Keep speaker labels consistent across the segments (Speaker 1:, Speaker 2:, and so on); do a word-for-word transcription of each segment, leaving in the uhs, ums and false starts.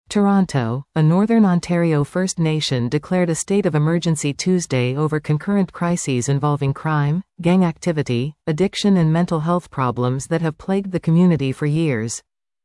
Speaker 1: Toronto, a Northern Ontario First Nation declared a state of emergency Tuesday over concurrent crises involving crime, gang activity, addiction and mental health problems that have plagued the community for years.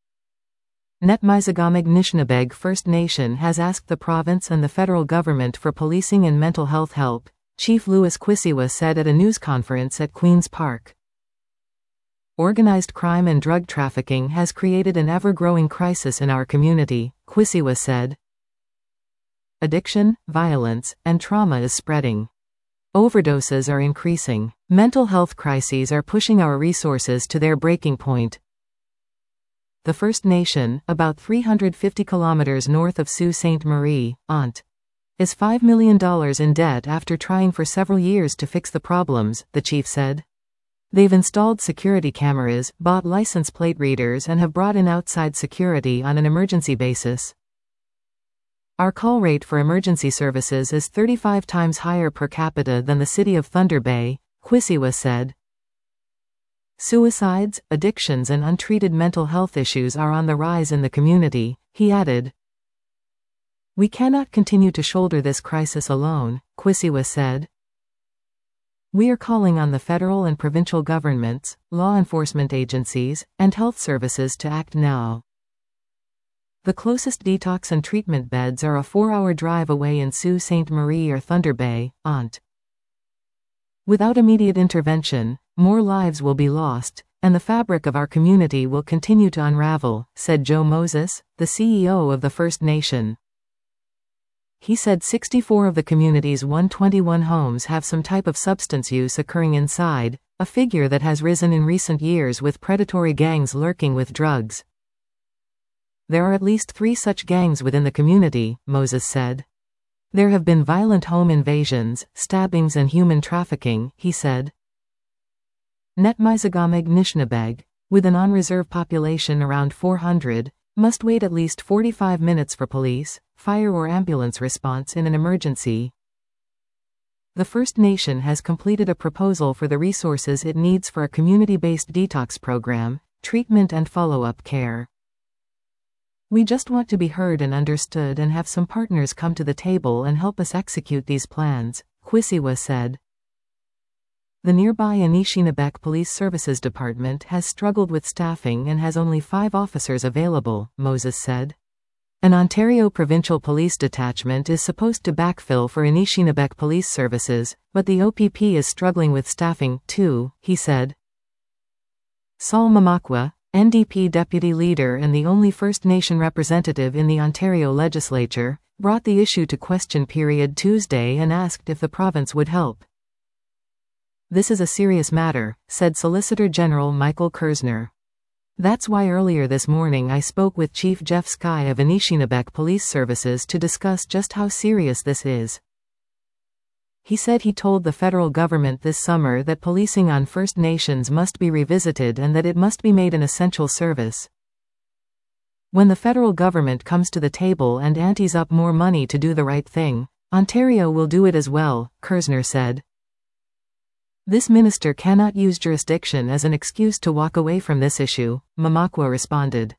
Speaker 1: Netmisegamig Nishnabeg First Nation has asked the province and the federal government for policing and mental health help, Chief Louis Kwisiwa said at a news conference at Queen's Park. Organized crime and drug trafficking has created an ever-growing crisis in our community, Kwisiwa said. Addiction, violence, and trauma is spreading. Overdoses are increasing. Mental health crises are pushing our resources to their breaking point. The First Nation, about three hundred fifty kilometers north of Sault Ste. Marie, Ont, is five million dollars in debt after trying for several years to fix the problems, the chief said. They've installed security cameras, bought license plate readers and have brought in outside security on an emergency basis. Our call rate for emergency services is thirty-five times higher per capita than the city of Thunder Bay, Kwisiwa said. Suicides, addictions and untreated mental health issues are on the rise in the community, he added. We cannot continue to shoulder this crisis alone, Kwisiwa said. We are calling on the federal and provincial governments, law enforcement agencies, and health services to act now. The closest detox and treatment beds are a four-hour drive away in Sault Ste. Marie or Thunder Bay, Ont. Without immediate intervention, more lives will be lost, and the fabric of our community will continue to unravel, said Joe Moses, the C E O of the First Nation. He said sixty-four of the community's one hundred twenty-one homes have some type of substance use occurring inside, a figure that has risen in recent years with predatory gangs lurking with drugs. There are at least three such gangs within the community, Moses said. There have been violent home invasions, stabbings and human trafficking, he said. Netmisegamig Nishnabeg, with an on-reserve population around four hundred, must wait at least forty-five minutes for police, fire or ambulance response in an emergency. The First Nation has completed a proposal for the resources it needs for a community-based detox program, treatment and follow-up care. We just want to be heard and understood and have some partners come to the table and help us execute these plans, Kwisiwa said. The nearby Anishinabek Police Services Department has struggled with staffing and has only five officers available, Moses said. An Ontario Provincial Police Detachment is supposed to backfill for Anishinabek Police Services, but the O P P is struggling with staffing, too, he said. Saul Mamakwa, N D P deputy leader and the only First Nation representative in the Ontario legislature, brought the issue to question period Tuesday and asked if the province would help. This is a serious matter, said Solicitor General Michael Kersner. That's why earlier this morning I spoke with Chief Jeff Sky of Anishinabek Police Services to discuss just how serious this is. He said he told the federal government this summer that policing on First Nations must be revisited and that it must be made an essential service. When the federal government comes to the table and antes up more money to do the right thing, Ontario will do it as well, Kersner said. This minister cannot use jurisdiction as an excuse to walk away from this issue, Mamakwa responded.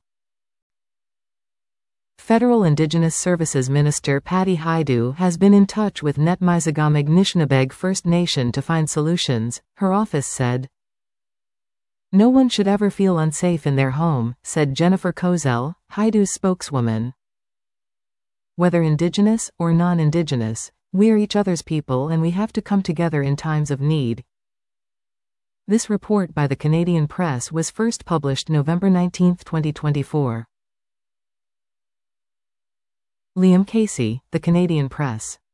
Speaker 1: Federal Indigenous Services Minister Patty Hajdu has been in touch with Netmisegamig Nishnabeg First Nation to find solutions, her office said. No one should ever feel unsafe in their home, said Jennifer Kozel, Hajdu's spokeswoman. Whether Indigenous or non-Indigenous, we are each other's people and we have to come together in times of need. This report by the Canadian Press was first published November nineteenth twenty twenty-four. Liam Casey, The Canadian Press.